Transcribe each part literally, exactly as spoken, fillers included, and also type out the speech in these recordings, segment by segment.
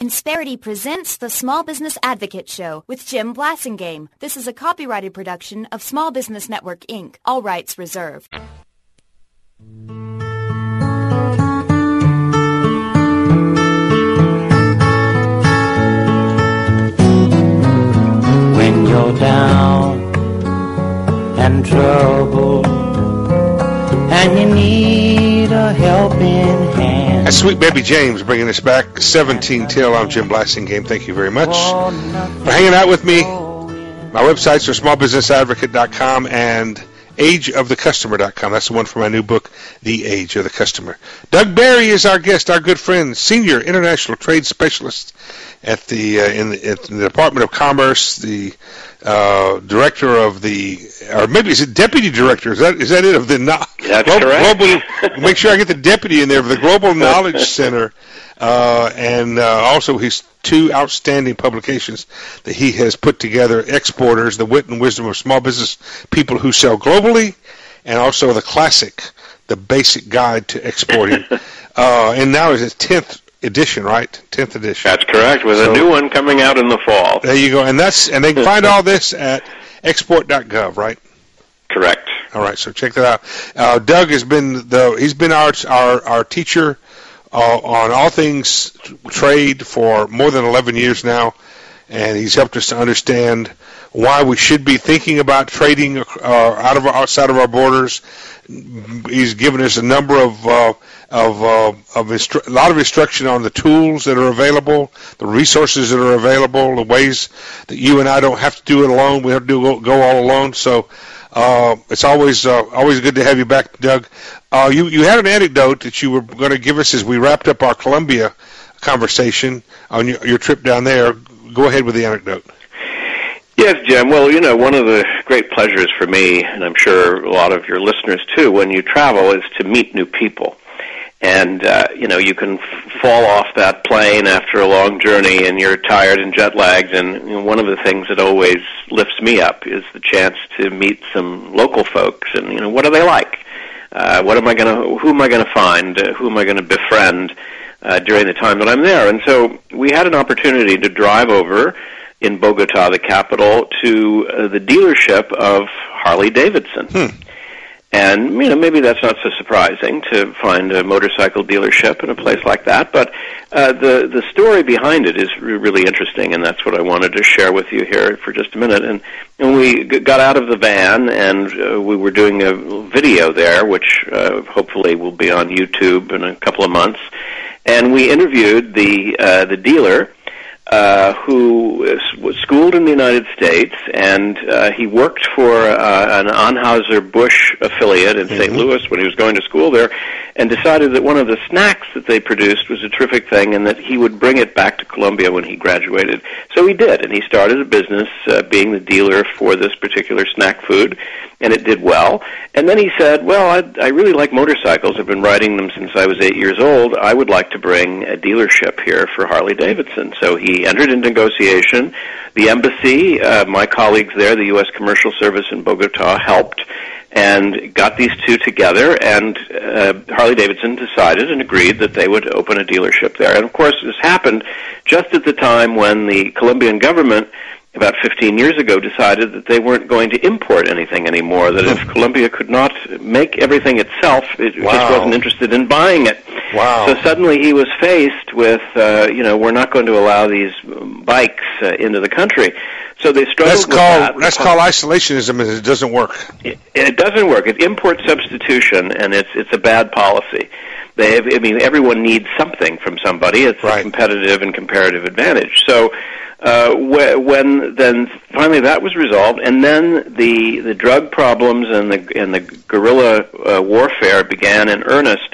Insperity presents the Small Business Advocate Show with Jim Blasingame. This is a copyrighted production of Small Business Network, Incorporated. All rights reserved. When you're down and troubled and you need a helping hand. That's Sweet Baby James bringing us back. seventeen till. I'm Jim Blasingame. Thank you very much for hanging out with me. My websites are small business advocate dot com and age of the customer dot com. That's the one for my new book, The Age of the Customer. Doug Barry is our guest, our good friend, Senior International Trade Specialist at the uh, in, the, at the Department of Commerce, the uh, director of the, or maybe is it deputy director? Is that is that it? Of the no, That's global, correct. global, make sure I get the deputy in there for the Global Knowledge Center, uh, and uh, also his two outstanding publications that he has put together: Exporters, The Wit and Wisdom of Small Business People Who Sell Globally, and also the classic, The Basic Guide to Exporting. uh, and now is his tenth edition, right? Tenth edition. That's correct, with so, a new one coming out in the fall. There you go. And that's and they can find all this at export dot gov, right? Correct. All right, so check that out. Uh, Doug has been the he's been our our, our teacher uh, on all things trade for more than eleven years now, and he's helped us to understand why we should be thinking about trading uh, out of outside of our borders. He's given us a number of uh, of uh, of instru- a lot of instruction on the tools that are available, the resources that are available, the ways that you and I don't have to do it alone. We have to do go, go all alone. So uh, it's always uh, always good to have you back, Doug. Uh, you you had an anecdote that you were going to give us as we wrapped up our Colombia conversation on your, your trip down there. Go ahead with the anecdote. Yes, Jim. Well, you know, one of the great pleasures for me, and I'm sure a lot of your listeners too, when you travel is to meet new people. And, uh, you know, you can f- fall off that plane after a long journey and you're tired and jet lagged. And you know, one of the things that always lifts me up is the chance to meet some local folks. And, you know, what are they like? Uh, what am I going to, who am I going to find? Uh, who am I going to befriend uh, during the time that I'm there? And so we had an opportunity to drive over in Bogota, the capital, to uh, the dealership of Harley Davidson. Hmm. And, you know, maybe that's not so surprising to find a motorcycle dealership in a place like that, but uh, the the story behind it is re- really interesting, and that's what I wanted to share with you here for just a minute. And, and we g- got out of the van, and uh, we were doing a video there, which uh, hopefully will be on YouTube in a couple of months, and we interviewed the uh, the dealer, Uh, who was schooled in the United States, and uh, he worked for uh, an Anheuser-Busch affiliate in mm-hmm. Saint Louis when he was going to school there, and decided that one of the snacks that they produced was a terrific thing and that he would bring it back to Colombia when he graduated. So he did, and he started a business uh, being the dealer for this particular snack food, and it did well. And then he said, well, I, I really like motorcycles. I've been riding them since I was eight years old. I would like to bring a dealership here for Harley Davidson. So he entered into negotiation. The embassy, uh, my colleagues there, the U S Commercial Service in Bogota, helped and got these two together, and uh, Harley Davidson decided and agreed that they would open a dealership there. And, of course, this happened just at the time when the Colombian government, about fifteen years ago, decided that they weren't going to import anything anymore, that if Colombia could not make everything itself, it wow. just wasn't interested in buying it. Wow. So suddenly he was faced with, uh, you know, we're not going to allow these bikes uh, into the country. So they struggled that's with called, that. That's called isolationism, and it doesn't work. It, it doesn't work. It's import substitution, and it's it's a bad policy. They have, I mean, everyone needs something from somebody. It's right. a competitive and comparative advantage. So uh, wh- when then finally that was resolved, and then the the drug problems and the and the guerrilla uh, warfare began in earnest.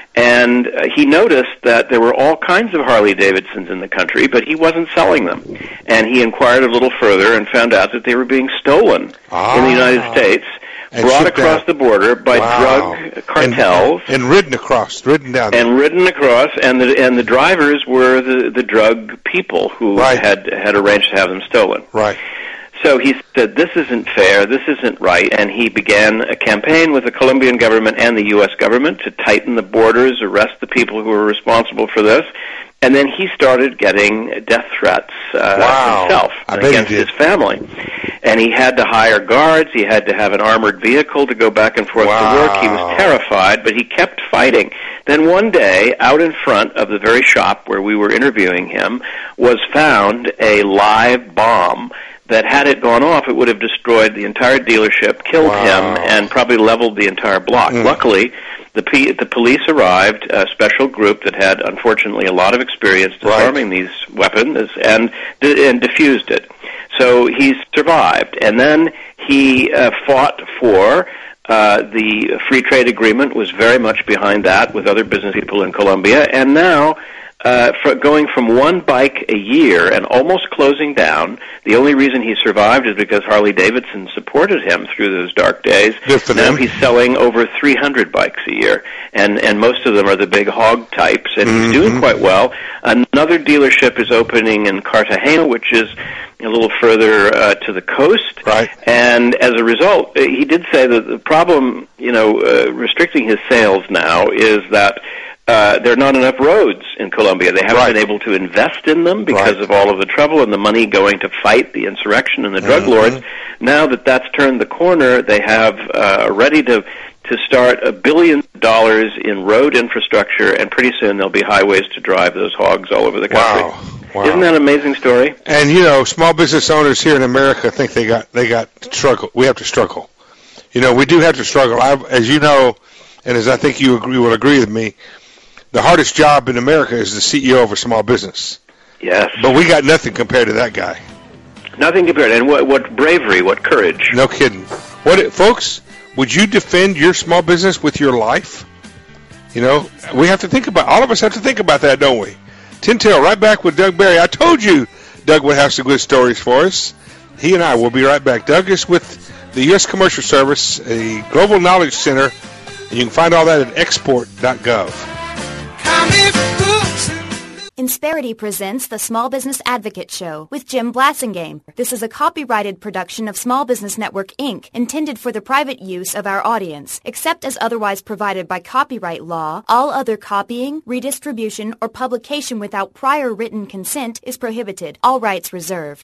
And uh, he noticed that there were all kinds of Harley Davidsons in the country, but he wasn't selling them. And he inquired a little further and found out that they were being stolen ah. in the United States, and brought across out. the border by wow. drug cartels, and, and ridden across, ridden down, there. and ridden across, and the and the drivers were the the drug people who right. had had arranged to have them stolen. Right. So he said, this isn't fair, this isn't right, and he began a campaign with the Colombian government and the U S government to tighten the borders, arrest the people who were responsible for this, And then he started getting death threats uh, wow. himself I bet against he did. his family. And he had to hire guards. He had to have an armored vehicle to go back and forth wow. to work. He was terrified, but he kept fighting. Then one day, out in front of the very shop where we were interviewing him, was found a live bomb that, had it gone off, it would have destroyed the entire dealership, killed wow. him, and probably leveled the entire block. Mm. Luckily, the, P- the police arrived, a special group that had, unfortunately, a lot of experience disarming right. these weapons, and, and diffused it. So he's survived. And then he uh, fought for uh, the free trade agreement, was very much behind that with other business people in Colombia, and now uh, for going from one bike a year and almost closing down. The only reason he survived is because Harley-Davidson supported him through those dark days. Good for now them. He's selling over three hundred bikes a year, and, and most of them are the big hog types, and mm-hmm. he's doing quite well. Another dealership is opening in Cartagena, which is a little further uh, to the coast. Right. And as a result, he did say that the problem, you know, uh, restricting his sales now is that uh, there are not enough roads in Colombia. They haven't right. been able to invest in them because right. of all of the trouble and the money going to fight the insurrection and the drug mm-hmm. lords. Now that that's turned the corner, they have uh, ready to to start a billion dollars in road infrastructure, and pretty soon there'll be highways to drive those hogs all over the country. Wow. Wow. Isn't that an amazing story? And you know, small business owners here in America think they got they got to struggle. We have to struggle. You know, we do have to struggle. I, as you know, and as I think you agree will agree with me, the hardest job in America is the C E O of a small business. Yes. But we got nothing compared to that guy. Nothing compared. And what, what bravery, what courage. No kidding. What, folks? Would you defend your small business with your life? You know, we have to think about. All of us have to think about that, don't we? Tintail, right back with Doug Barry. I told you Doug would have some good stories for us. He and I will be right back. Doug is with the U S Commercial Service, a global knowledge center, and you can find all that at export dot gov. Insperity presents the Small Business Advocate Show with Jim Blasingame. This is a copyrighted production of Small Business Network, Incorporated, intended for the private use of our audience. Except as otherwise provided by copyright law, all other copying, redistribution, or publication without prior written consent is prohibited. All rights reserved.